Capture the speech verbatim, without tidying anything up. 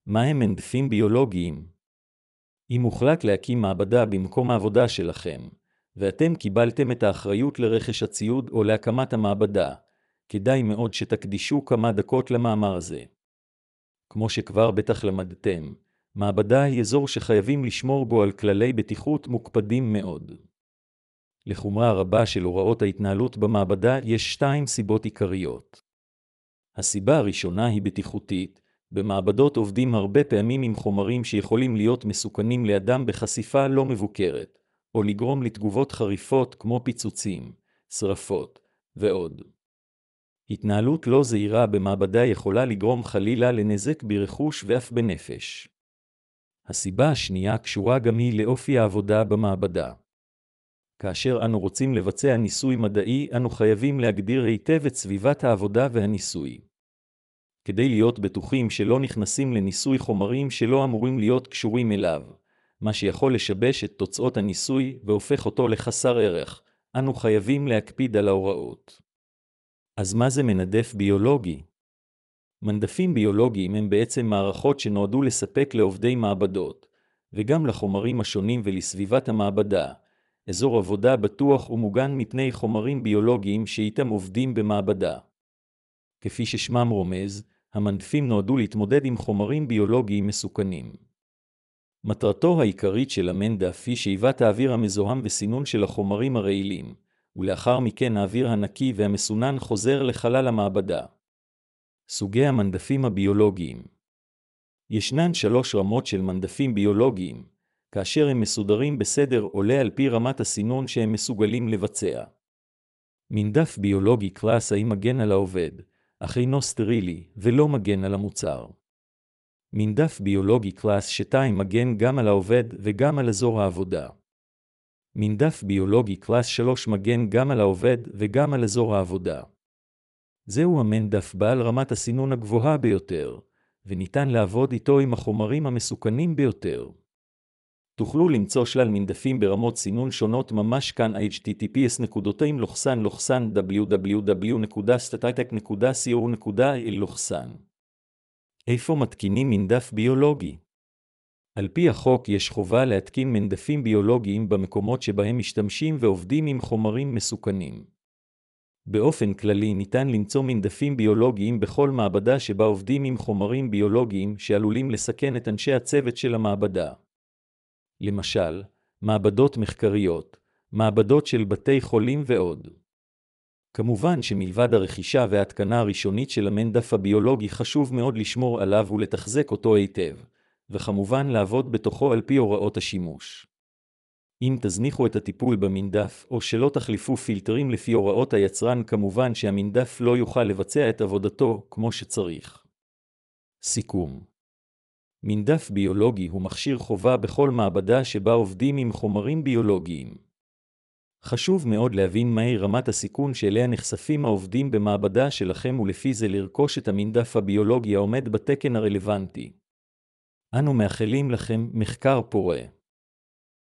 מה הם מנדפים ביולוגיים? אם הוחלט להקים מעבדה במקום העבודה שלכם, ואתם קיבלתם את האחריות לרכש הציוד או להקמת המעבדה, כדאי מאוד שתקדישו כמה דקות למאמר הזה. כמו שכבר בטח למדתם, מעבדה היא אזור שחייבים לשמור בו על כללי בטיחות מוקפדים מאוד. לחומרה רבה של הוראות ההתנהלות במעבדה יש שתיים סיבות עיקריות. הסיבה הראשונה היא בטיחותית. במעבדות עובדים הרבה פעמים עם חומרים שיכולים להיות מסוכנים לאדם בחשיפה לא מבוקרת, או לגרום לתגובות חריפות כמו פיצוצים, שרפות ועוד. התנהלות לא זהירה במעבדה יכולה לגרום חלילה לנזק ברכוש ואף בנפש. הסיבה השנייה קשורה גם היא לאופי העבודה במעבדה. כאשר אנו רוצים לבצע ניסוי מדעי, אנו חייבים להגדיר היטב את סביבת העבודה והניסוי. כדי להיות בטוחים שלא נכנסים לניסוי חומרים שלא אמורים להיות קשורים אליו, מה שיכול לשבש את תוצאות הניסוי והופך אותו לחסר ערך, אנו חייבים להקפיד על ההוראות. אז מה זה מנדף ביולוגי? מנדפים ביולוגיים הם בעצם מערכות שנועדו לספק לעובדי מעבדות, וגם לחומרים השונים ולסביבת המעבדה, אזור עבודה בטוח ומוגן מפני חומרים ביולוגיים שאיתם עובדים במעבדה. כפי ששמם רומז, המנדפים נועדו להתמודד עם חומרים ביולוגיים מסוכנים. מטרתו העיקרית של המנדף היא שאיבת האוויר המזוהם וסינון של החומרים הרעילים, ולאחר מכן האוויר הנקי והמסונן חוזר לחלל המעבדה. סוגי המנדפים הביולוגיים. ישנן שלוש רמות של מנדפים ביולוגיים, כאשר הם מסודרים בסדר עולה על פי רמת הסינון שהם מסוגלים לבצע. מנדף ביולוגי קלאס A מגן על העובד, אך אינו סטרילי ולא מגן על המוצר. מנדף ביולוגי קלאס שתיים מגן גם על העובד וגם על אזור העבודה. מנדף ביולוגי קלאס שלוש מגן גם על העובד וגם על אזור העבודה. זהו המנדף בעל רמת הסינון הגבוהה ביותר, וניתן לעבוד איתו עם החומרים המסוכנים ביותר. תוכלו למצוא שלל מנדפים ברמות סינון שונות ממש כאן אייץ' טי טי פי אס נקודתיים לוחסן לוחסן דאבליו דאבליו דאבליו נקודה סטטיטק נקודה סי או נקודה איי אל לוחסן. איפה מתקינים מנדף ביולוגי? על פי החוק יש חובה להתקין מנדפים ביולוגיים במקומות שבהם משתמשים ועובדים עם חומרים מסוכנים. באופן כללי ניתן למצוא מנדפים ביולוגיים בכל מעבדה שבה עובדים עם חומרים ביולוגיים שעלולים לסכן את אנשי הצוות של המעבדה. למשל, מעבדות מחקריות, מעבדות של בתי חולים ועוד. כמובן שמלבד הרכישה וההתקנה הראשונית של המנדף הביולוגי חשוב מאוד לשמור עליו ולתחזק אותו היטב, וכמובן לעבוד בתוכו על פי הוראות השימוש. אם תזניחו את הטיפול במנדף או שלא תחליפו פילטרים לפי הוראות היצרן, כמובן שהמנדף לא יוכל לבצע את עבודתו כמו שצריך. סיכום. מנדף ביולוגי הוא מכשיר חובה בכל מעבדה שבה עובדים עם חומרים ביולוגיים. חשוב מאוד להבין מהי רמת הסיכון שאליה נחשפים העובדים במעבדה שלכם ולפי זה לרכוש את המנדף הביולוגי העומד בתקן הרלוונטי. אנו מאחלים לכם מחקר פורה.